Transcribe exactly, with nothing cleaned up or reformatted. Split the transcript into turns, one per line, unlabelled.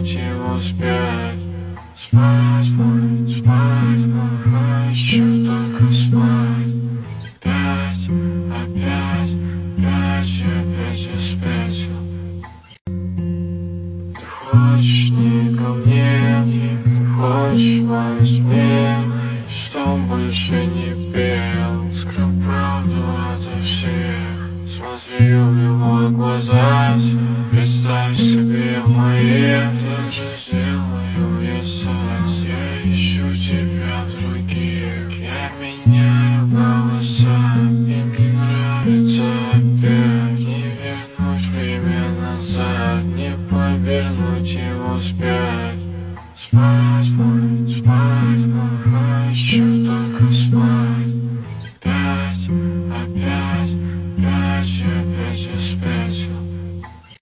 повернуть его вспять. Спать будет, спать будет, а еще только спать. Опять, опять, опять, опять я спятил. Ты хочешь не ко мне, ты хочешь мой смех, что больше не пел, скрыл правду ото всех. Смотрю в его глаза, представь себе мои, так же сделаю я сам. Я ищу тебя в других, я меняю голоса, и мне нравится опять не вернуть время назад, не повернуть его вспять. Спать.